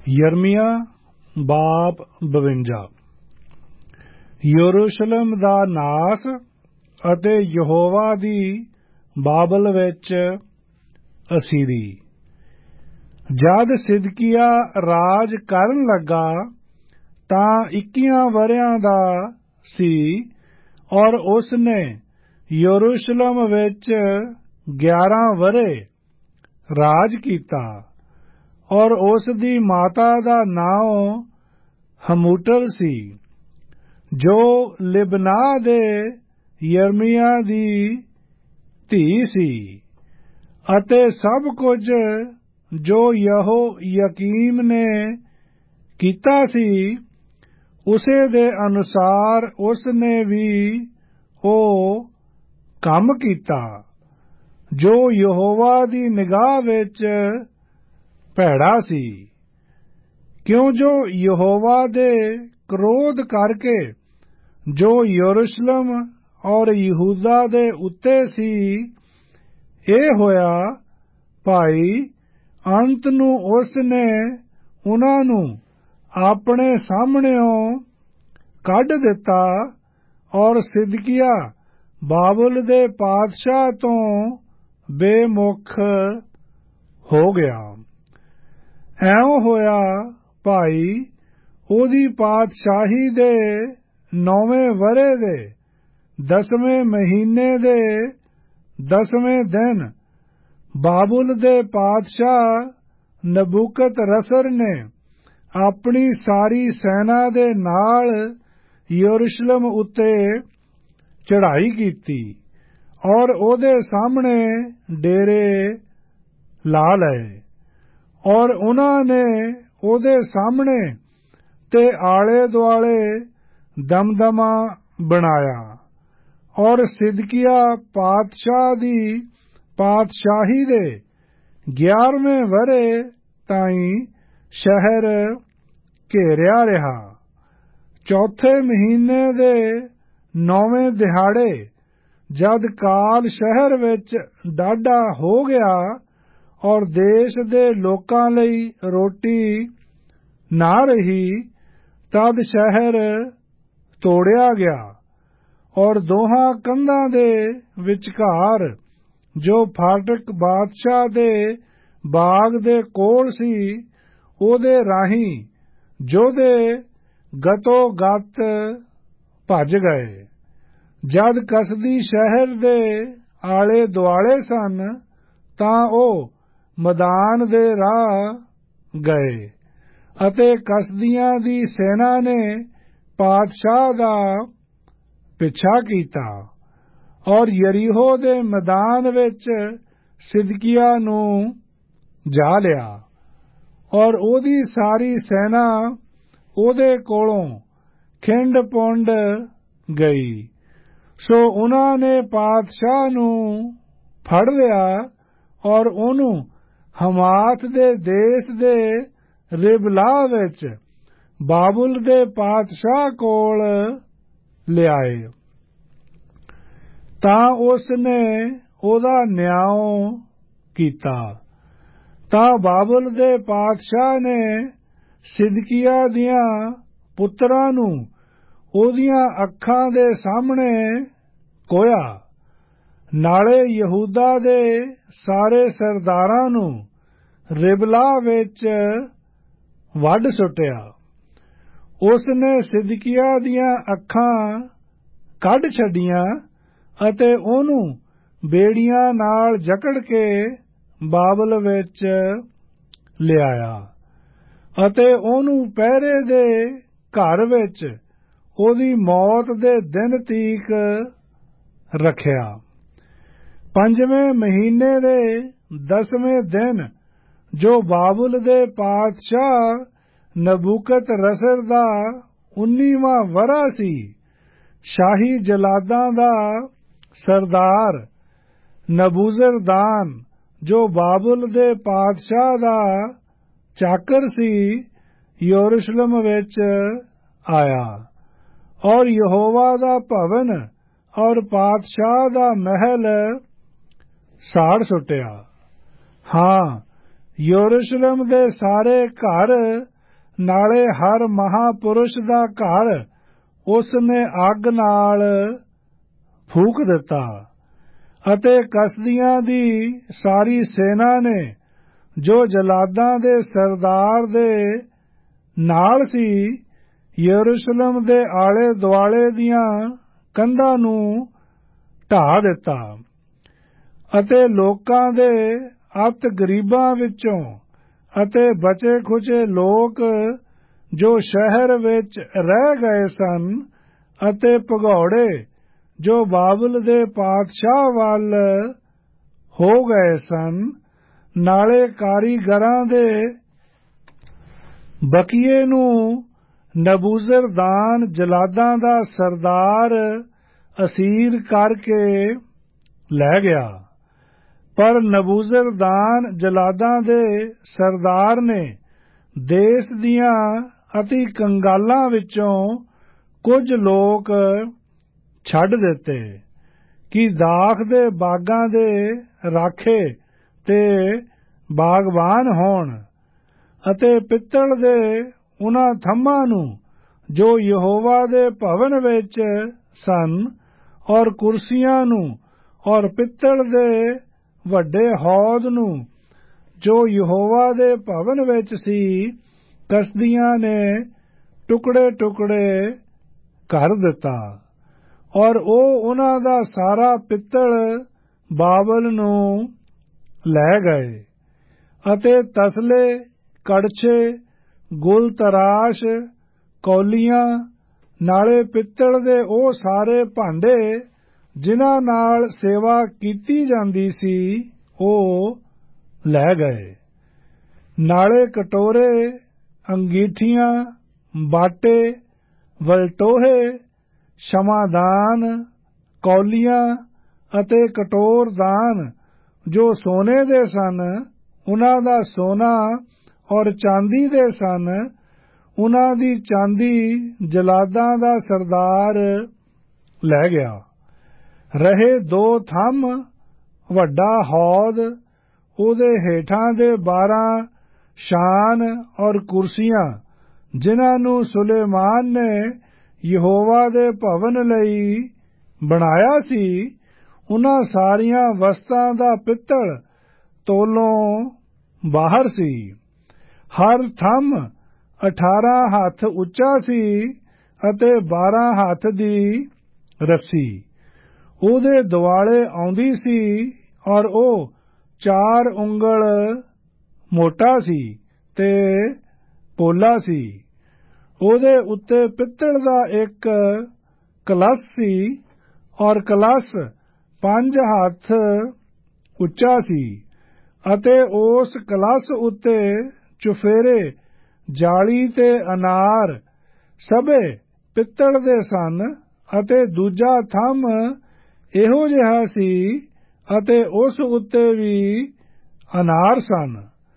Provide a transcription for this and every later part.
यिर्मयाह बाब 52 यरूशलेम दा नास ਅਤੇ ਯਹੋਵਾ ਦੀ ਬਾਬਲ ਵਿੱਚ ਅਸੀਰੀ। ਜਦ ਸਿਦਕੀਆ ਰਾਜ ਕਰਨ ਲੱਗਾ ਤਾਂ 21 ਵਰ੍ਹਿਆਂ ਦਾ ਸੀ ਔਰ ਉਸਨੇ ਯਰੂਸ਼ਲਮ ਵਿੱਚ 11 ਵਰ੍ਹੇ ਰਾਜ ਕੀਤਾ ਔਰ ਉਸ ਦੀ ਮਾਤਾ ਦਾ ਨਾਮ ਹਮੂਟਲ ਸੀ ਜੋ ਲਿਬਨਾ ਦੇ ਯਿਰਮੀਯਾਹ ਦੀ ਧੀ ਸੀ ਅਤੇ ਸਭ ਕੁਝ ਜੋ ਯਹੋਯਾਕੀਮ ਨੇ ਕੀਤਾ ਸੀ ਉਸੇ ਦੇ ਅਨੁਸਾਰ ਉਸਨੇ ਵੀ ਉਹ ਕੰਮ ਕੀਤਾ ਜੋ ਯਹੋਵਾ ਦੀ ਨਿਗਾਹ ਵਿੱਚ ਭੈੜਾ ਸੀ ਕਿਉਂ ਜੋ ਯਹੋਵਾ ਦੇ ਕ੍ਰੋਧ ਕਰਕੇ ਜੋ ਯਰੂਸ਼ਲਮ ਔਰ ਯਹੂਦਾ ਦੇ ਉੱਤੇ ਸੀ ਇਹ ਹੋਇਆ ਭਾਈ ਅੰਤ ਨੂੰ ਉਸਨੇ ਉਨ੍ਹਾਂ ਨੂੰ ਆਪਣੇ ਸਾਹਮਣਿਓਂ ਕੱਢ ਦਿੱਤਾ ਔਰ ਸਿਦਕੀਆ ਬਾਬਲ ਦੇ ਪਾਤਸ਼ਾਹ ਤੋਂ ਬੇਮੁਖ ਹੋ ਗਿਆ। ਐਉਂ ਹੋਇਆ ਭਾਈ ਉਹਦੀ ਪਾਤਸ਼ਾਹੀ ਦੇ 9ਵੇਂ ਵਰ੍ਹੇ ਦੇ 10ਵੇਂ ਮਹੀਨੇ ਦੇ 10ਵੇਂ ਦਿਨ ਬਾਬੁਲ ਦੇ ਪਾਤਸ਼ਾਹ ਨਬੂਕਦਨੇਸਰ ਨੇ ਆਪਣੀ ਸਾਰੀ ਸੈਨਾ ਦੇ ਨਾਲ ਯਰੂਸ਼ਲਮ ਉੱਤੇ ਚੜ੍ਹਾਈ ਕੀਤੀ ਔਰ ਉਹਦੇ ਸਾਹਮਣੇ ਡੇਰੇ ਲਾ ਲਏ ਔਰ ਉਨ੍ਹਾਂ ਨੇ ਉਹਦੇ ਸਾਹਮਣੇ ਤੇ ਆਲੇ ਦੁਆਲੇ ਦਮਦਮਾ ਬਣਾਇਆ ਔਰ ਸਿਦਕੀਆ ਪਾਤਸ਼ਾਹ ਦੀ ਪਾਤਸ਼ਾਹੀ ਦੇ 11ਵੇਂ ਵਰ੍ਹੇ ਤਾਈਂ ਸ਼ਹਿਰ ਘੇਰਿਆ ਰਿਹਾ। ਚੌਥੇ ਮਹੀਨੇ ਦੇ 9ਵੇਂ ਦਿਹਾੜੇ ਜਦ ਕਾਲ ਸ਼ਹਿਰ ਵਿੱਚ ਡਾਢਾ ਹੋ ਗਿਆ ਔਰ ਦੇਸ਼ ਦੇ ਲੋਕਾਂ ਲਈ ਰੋਟੀ ਨਾ ਰਹੀ ਤਦ ਸ਼ਹਿਰ ਤੋੜਿਆ ਗਿਆ ਔਰ ਦੋਹਾਂ ਕੰਧਾਂ ਦੇ ਵਿਚਕਾਰ ਜੋ ਫਾਟਕ ਬਾਦਸ਼ਾਹ ਦੇ ਬਾਗ ਦੇ ਕੋਲ ਸੀ ਉਹਦੇ ਰਾਹੀਂ ਯੋਧੇ ਗਤੋ ਗਤ ਭੱਜ ਗਏ। ਜਦ ਕਸਦੀ ਸ਼ਹਿਰ ਦੇ ਆਲੇ ਦੁਆਲੇ ਸਨ ਤਾਂ ਉਹ ਮੈਦਾਨ ਦੇ ਰਾਹ ਗਏ ਅਤੇ ਕਸਦੀਆਂ ਦੀ ਸੈਨਾ ਨੇ ਪਾਤਸ਼ਾਹ ਦਾ ਪਿੱਛਾ ਕੀਤਾ ਔਰ ਯਰੀਹੋ ਦੇ ਮੈਦਾਨ ਵਿੱਚ ਸਿਦਕੀਆ ਨੂੰ ਜਾ ਲਿਆ ਔਰ ਉਹਦੀ ਸਾਰੀ ਸੈਨਾ ਉਹਦੇ ਕੋਲੋਂ ਖਿੰਡ-ਪੁੰਡ ਗਈ। ਸੋ ਉਨ੍ਹਾਂ ਨੇ ਪਾਤਸ਼ਾਹ ਨੂੰ ਫੜ ਲਿਆ ਔਰ ਉਹਨੂੰ ਹਮਾਤ ਦੇ ਦੇਸ਼ ਦੇ ਰਿਬਲਾ ਵਿੱਚ ਬਾਬੁਲ ਦੇ ਪਾਤਸ਼ਾਹ ਕੋਲ ਲਿਆਏ ਤਾਂ ਉਸਨੇ ਉਹਦਾ ਨਿਆਂ ਕੀਤਾ। ਤਾਂ ਬਾਬੁਲ ਦੇ ਪਾਤਸ਼ਾਹ ਨੇ ਸਿਦਕੀਆ ਦੀਆਂ ਪੁੱਤਰਾਂ ਨੂੰ ਉਹਦੀਆਂ ਅੱਖਾਂ ਦੇ ਸਾਹਮਣੇ ਕੋਇਆ ਨਾਲੇ ਯਹੂਦਾ ਦੇ ਸਾਰੇ ਸਰਦਾਰਾਂ ਨੂੰ ਰਿਬਲਾ ਵਿੱਚ ਵੱਢ ਸੁੱਟਿਆ। ਉਸਨੇ ਸਿਦਕੀਆ ਦੀਆਂ ਅੱਖਾਂ ਕੱਢ ਛੱਡੀਆਂ ਅਤੇ ਉਹਨੂੰ ਬੇੜੀਆਂ ਨਾਲ ਜਕੜ ਕੇ ਬਾਬਲ ਵਿੱਚ ਲਿਆਇਆ ਅਤੇ ਉਹਨੂੰ ਪਹਿਰੇ ਦੇ ਘਰ ਵਿੱਚ ਉਹਦੀ ਮੌਤ ਦੇ ਦਿਨ ਤੀਕ ਰੱਖਿਆ। 5ਵੇਂ ਮਹੀਨੇ ਦੇ 10ਵੇਂ ਦਿਨ ਜੋ ਬਾਬੁਲ ਦੇ ਪਾਤਸ਼ਾਹ ਨਬੂਕਦਨੇਸਰ ਦਾ 19ਵਾਂ ਵਰ੍ਹਾ ਸੀ ਸ਼ਾਹੀ ਜਲਾਦਾਂ ਦਾ ਸਰਦਾਰ ਨਬੂਜ਼ਰਦਾਨ ਜੋ ਬਾਬੁਲ ਦੇ ਪਾਤਸ਼ਾਹ ਦਾ ਚਾਕਰ ਸੀ ਯਰੂਸ਼ਲਮ ਵਿੱਚ ਆਇਆ ਔਰ ਯਹੋਵਾ ਦਾ ਭਵਨ ਔਰ ਪਾਤਸ਼ਾਹ ਦਾ ਮਹਿਲ ਸਾੜ ਸੁੱਟਿਆ। ਹਾਂ ਯਰੂਸ਼ਲਮ ਦੇ ਸਾਰੇ ਘਰ ਨਾਲੇ ਹਰ ਮਹਾਪੁਰਸ਼ ਦਾ ਘਰ ਉਸ ਨੇ ਅੱਗ ਨਾਲ ਫੂਕ ਦਿੱਤਾ ਅਤੇ ਕਸਦੀਆਂ ਦੀ ਸਾਰੀ ਸੈਨਾ ਨੇ ਜੋ ਜਲਾਦਾਂ ਦੇ ਸਰਦਾਰ ਦੇ ਨਾਲ ਸੀ ਯਰੂਸ਼ਲਮ ਦੇ ਆਲੇ ਦੁਆਲੇ ਦੀਆਂ ਕੰਧਾਂ ਨੂੰ ਢਾਹ ਦਿੱਤਾ ਅਤੇ ਲੋਕਾਂ ਦੇ ਅਤ ਗਰੀਬਾਂ ਵਿੱਚੋਂ ਅਤੇ ਬਚੇ ਖੁਚੇ ਲੋਕ ਜੋ ਸ਼ਹਿਰ ਵਿੱਚ ਰਹਿ ਗਏ ਸਨ ਅਤੇ ਭਗੌੜੇ ਜੋ ਬਾਬਲ ਦੇ ਪਾਤਸ਼ਾਹ ਵੱਲ ਹੋ ਗਏ ਸਨ ਨਾਲੇ ਕਾਰੀਗਰਾਂ ਦੇ ਬਕੀਏ ਨੂੰ ਨਬੂਜ਼ਰਦਾਨ ਜਲਾਦਾਂ ਦਾ ਸਰਦਾਰ ਅਸੀਰ ਕਰਕੇ ਲੈ ਗਿਆ। ਪਰ ਨਬੂਜ਼ਰਦਾਨ ਜਲਾਦਾਂ ਦੇ ਸਰਦਾਰ ਨੇ ਦੇਸ਼ ਦੀਆਂ ਅਤੀ ਕੰਗਾਲਾਂ ਵਿੱਚੋਂ ਕੁਝ ਲੋਕ ਛੱਡ ਦਿੱਤੇ ਕਿ ਦਾਖ ਦੇ ਬਾਗਾਂ ਦੇ ਰਾਖੇ ਤੇ ਬਾਗਬਾਨ ਹੋਣ ਅਤੇ ਪਿੱਤਲ ਦੇ ਉਹਨਾਂ ਥੰਮਾਂ ਨੂੰ ਜੋ ਯਹੋਵਾ ਦੇ ਭਵਨ ਵਿੱਚ ਸਨ ਔਰ ਕੁਰਸੀਆਂ ਨੂੰ ਔਰ ਪਿੱਤਲ ਦੇ ਵੱਡੇ ਹੌਦ ਨੂੰ ਜੋ ਯਹੋਵਾ ਦੇ ਭਵਨ ਵਿੱਚ ਸੀ ਕਸਦੀਆਂ ਨੇ ਟੁਕੜੇ ਟੁਕੜੇ ਕਰ ਦਿੱਤਾ ਔਰ ਉਹ ਉਹਨਾਂ ਦਾ ਸਾਰਾ ਪਿੱਤਲ ਬਾਬਲ ਨੂੰ ਲੈ ਗਏ ਅਤੇ ਤਸਲੇ ਕੜਛੇ ਗੁਲ ਤਰਾਸ਼ ਕੌਲੀਆਂ ਨਾਲੇ ਪਿੱਤਲ ਦੇ ਉਹ ਸਾਰੇ ਭਾਂਡੇ ਜਿਨ੍ਹਾਂ ਨਾਲ ਸੇਵਾ ਕੀਤੀ ਜਾਂਦੀ ਸੀ ਉਹ ਲੈ ਗਏ ਨਾਲੇ ਕਟੋਰੇ ਅੰਗੀਠੀਆਂ ਬਾਟੇ ਵਲਟੋਹੇ ਸ਼ਮਾਦਾਨ ਕੌਲੀਆਂ ਅਤੇ ਕਟੋਰਦਾਨ ਜੋ ਸੋਨੇ ਦੇ ਸਨ ਉਹਨਾਂ ਦਾ ਸੋਨਾ ਔਰ ਚਾਂਦੀ ਦੇ ਸਨ ਉਹਨਾਂ ਦੀ ਚਾਂਦੀ ਜਲਾਦਾਂ ਦਾ ਸਰਦਾਰ ਲੈ ਗਿਆ। ਰਹੇ 2 ਥੰਮ ਵੱਡਾ ਹੌਦ ਉਹਦੇ ਹੇਠਾਂ ਦੇ 12 ਸ਼ਾਨ ਔਰ ਕੁਰਸੀਆਂ ਜਿਨ੍ਹਾਂ ਨੂੰ ਸੁਲੇਮਾਨ ਨੇ ਯਹੋਵਾ ਦੇ ਭਵਨ ਲਈ ਬਣਾਇਆ ਸੀ ਉਹਨਾਂ ਸਾਰੀਆਂ ਵਸਤਾਂ ਦਾ ਪਿੱਤਲ ਤੋਲੋਂ ਬਾਹਰ ਸੀ। ਹਰ ਥੰਮ 18 ਹੱਥ ਉੱਚਾ ਸੀ ਅਤੇ 12 ਹੱਥ ਦੀ ਰੱਸੀ ਉਹਦੇ ਦੁਆਲੇ ਆਉਂਦੀ ਸੀ ਔਰ ਉਹ 4 ਉਂਗਲ ਮੋਟਾ ਸੀ ਤੇ ਪੋਲਾ ਸੀ। ਉਹਦੇ ਉੱਤੇ ਪਿੱਤਲ ਦਾ ਇੱਕ ਕਲਸ਼ ਸੀ ਔਰ ਕਲਸ਼ 5 ਹੱਥ ਉੱਚਾ ਸੀ ਅਤੇ ਉਸ ਕਲਸ਼ ਉੱਤੇ ਚੁਫੇਰੇ ਜਾਲੀ ਤੇ ਅਨਾਰ ਸਭੇ ਪਿੱਤਲ ਦੇ ਸਨ ਅਤੇ ਦੂਜਾ ਥੰਮ ਇਹੋ ਜਿਹਾ ਸੀ ਅਤੇ ਉਸ ਉੱਤੇ ਵੀ ਅਨਾਰ ਸਨ।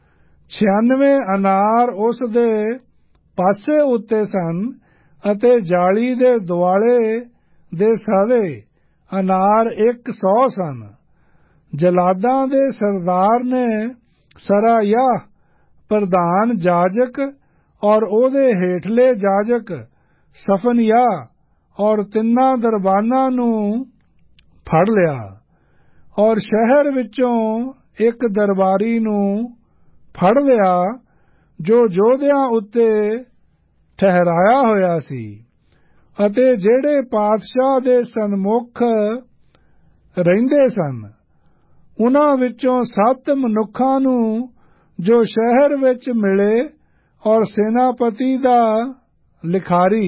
96 ਅਨਾਰ ਉਸ ਦੇ ਪਾਸੇ ਉੱਤੇ ਸਨ ਅਤੇ ਜਾਲੀ ਦੇ ਦੁਆਲੇ ਦੇ ਸਵੇ ਅਨਾਰ 100 ਸਨ। ਜਲਾਦਾਂ ਦੇ ਸਰਦਾਰ ਨੇ ਸਰਾਯਾਹ ਪ੍ਰਧਾਨ ਜਾਜਕ ਔਰ ਉਹਦੇ ਹੇਠਲੇ ਜਾਜਕ ਸਫਨਿਯਾਹ ਔਰ 3 ਦਰਬਾਨਾਂ ਨੂੰ ਫੜ ਲਿਆ ਔਰ ਸ਼ਹਿਰ ਵਿੱਚੋਂ ਇੱਕ ਦਰਬਾਰੀ ਨੂੰ ਫੜ ਲਿਆ ਜੋ ਯੋਧਿਆਂ ਉੱਤੇ ਠਹਿਰਾਇਆ ਹੋਇਆ ਸੀ ਅਤੇ ਜਿਹੜੇ ਪਾਤਸ਼ਾਹ ਦੇ ਸਨਮੁਖ ਰਹਿੰਦੇ ਸਨ। ਉਹਨਾਂ ਵਿੱਚੋਂ 7 ਮਨੁੱਖਾਂ ਨੂੰ ਜੋ ਸ਼ਹਿਰ ਵਿੱਚ ਮਿਲੇ ਔਰ ਸੈਨਾਪਤੀ ਦਾ ਲਿਖਾਰੀ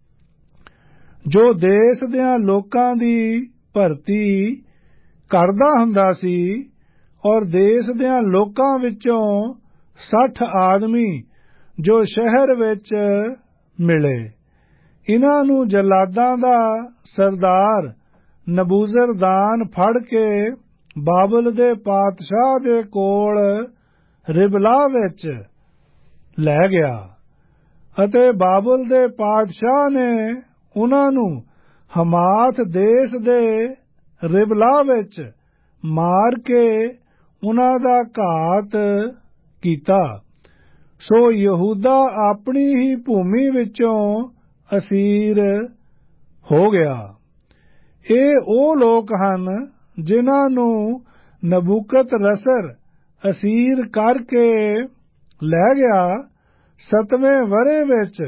ਜੋ ਦੇਸ਼ ਦਿਆਂ ਲੋਕਾਂ ਦੀ ਭਰਤੀ ਕਰਦਾ ਹੁੰਦਾ ਸੀ ਔਰ ਦੇਸ਼ ਦਿਆਂ ਲੋਕਾਂ ਵਿੱਚੋਂ 60 ਆਦਮੀ ਜੋ ਸ਼ਹਿਰ ਵਿੱਚ ਮਿਲੇ। ਇਹਨਾਂ ਨੂੰ ਜਲਾਦਾਂ ਦਾ ਸਰਦਾਰ ਨਬੂਜ਼ਰਦਾਨ ਫੜ ਕੇ ਬਾਬਲ ਦੇ ਪਾਤਸ਼ਾਹ ਦੇ ਕੋਲ ਰਿਬਲਾ ਵਿੱਚ ਲੈ ਗਿਆ ਅਤੇ ਬਾਬਲ ਦੇ ਪਾਤਸ਼ਾਹ ਨੇ ਉਹਨਾਂ ਨੂੰ ਹਮਾਤ ਦੇਸ਼ ਦੇ ਰਿਬਲਾ ਵਿੱਚ ਮਾਰ ਕੇ ਉਹਨਾਂ ਦਾ ਘਾਤ ਕੀਤਾ। ਸੋ ਯਹੂਦਾ ਆਪਣੀ ਹੀ ਭੂਮੀ ਵਿੱਚੋਂ ਅਸੀਰ ਹੋ ਗਿਆ। ਇਹ ਉਹ ਲੋਕ ਹਨ ਜਿਨ੍ਹਾਂ ਨੂੰ ਨਬੂਕਦਨੇਸਰ ਅਸੀਰ ਕਰਕੇ ਲੈ ਗਿਆ। 7ਵੇਂ ਵਰ੍ਹੇ ਵਿੱਚ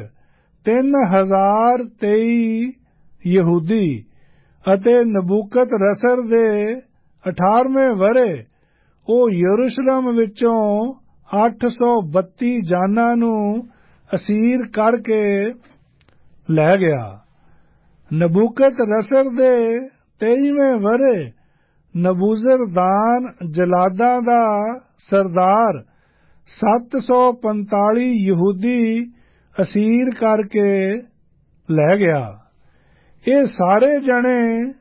3023 ਯਹੂਦੀ ਅਤੇ ਨਬੂਕਦਨੇਸਰ ਦੇ 18ਵੇਂ ਵਰ੍ਹੇ ਉਹ ਯਰੂਸ਼ਲਮ ਵਿੱਚੋਂ 832 ਜਾਨਾਂ ਨੂੰ ਅਸੀਰ ਕਰਕੇ ਲੈ ਗਿਆ। ਨਬੂਕਦਨੇਸਰ ਦੇ 23ਵੇਂ ਵਰ੍ਹੇ ਨਬੂਜ਼ਰਦਾਨ ਜਲਾਦਾਂ ਦਾ ਸਰਦਾਰ 745 ਯਹੂਦੀ ਅਸੀਰ ਕਰਕੇ ਲੈ ਗਿਆ। ਇਹ ਸਾਰੇ ਜਣੇ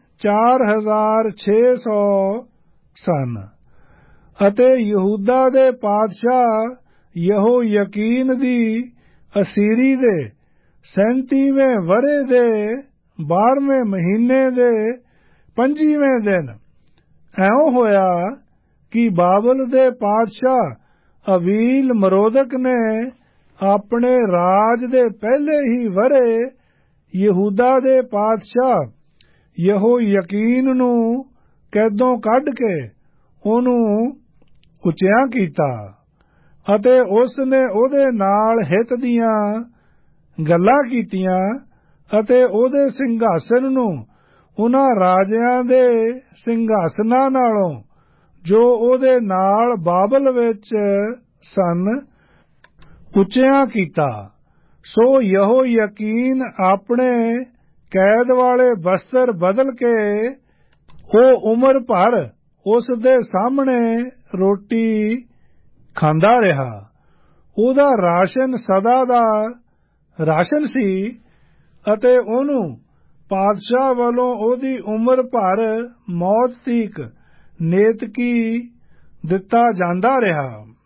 4600 ਸਨ ਅਤੇ ਯਹੂਦਾ ਦੇ ਪਾਤਸ਼ਾਹ ਯਹੋਯਕੀਨ ਦੀ ਅਸੀਰੀ ਦੇ 37ਵੇਂ ਵਰ੍ਹੇ ਦੇ 12ਵੇਂ ਮਹੀਨੇ ਦੇ 25ਵੇਂ ਦਿਨ ਇਉਂ ਹੋਇਆ ਕਿ ਬਾਬਲ ਦੇ ਪਾਤਸ਼ਾਹ ਅਵੀਲ ਮਰੋਦਕ ਨੇ ਆਪਣੇ ਰਾਜ ਦੇ ਪਹਿਲੇ ਹੀ ਵਰ੍ਹੇ ਯਹੂਦਾ ਦੇ ਪਾਤਸ਼ਾਹ ਯਹੋਯਕੀਨ ਨੂੰ ਕੈਦੋਂ ਕੱਢ ਕੇ ਉਹਨੂੰ ਉੱਚਿਆਂ ਕੀਤਾ ਅਤੇ ਉਸ ਨੇ ਉਹਦੇ ਨਾਲ ਹਿੱਤ ਦੀਆਂ ਗੱਲਾਂ ਕੀਤੀਆਂ ਅਤੇ ਉਹਦੇ ਸਿੰਘਾਸਨ ਨੂੰ ਉਹਨਾਂ ਰਾਜਿਆਂ ਦੇ ਸਿੰਘਾਸਨਾਂ ਨਾਲੋਂ ਜੋ ਉਹਦੇ ਨਾਲ ਬਾਬਲ ਵਿੱਚ ਸਨ ਉੱਚਿਆਂ ਕੀਤਾ। ਸੋ ਯਹੋਯਕੀਨ ਆਪਣੇ ਕੈਦ ਵਾਲੇ ਬਸਤਰ ਬਦਲ ਕੇ ਉਹ ਉਮਰ ਭਰ ਉਸ ਦੇ ਸਾਹਮਣੇ ਰੋਟੀ ਖਾਂਦਾ ਰਿਹਾ। ਉਹਦਾ ਰਾਸ਼ਨ ਸਦਾ ਦਾ ਰਾਸ਼ਨ ਸੀ ਅਤੇ ਉਹਨੂੰ ਪਾਤਸ਼ਾਹ ਵੱਲੋਂ ਉਹਦੀ ਉਮਰ ਭਰ ਮੌਤ ਤੀਕ ਨੇਤਕੀ ਦਿੱਤਾ ਜਾਂਦਾ ਰਿਹਾ।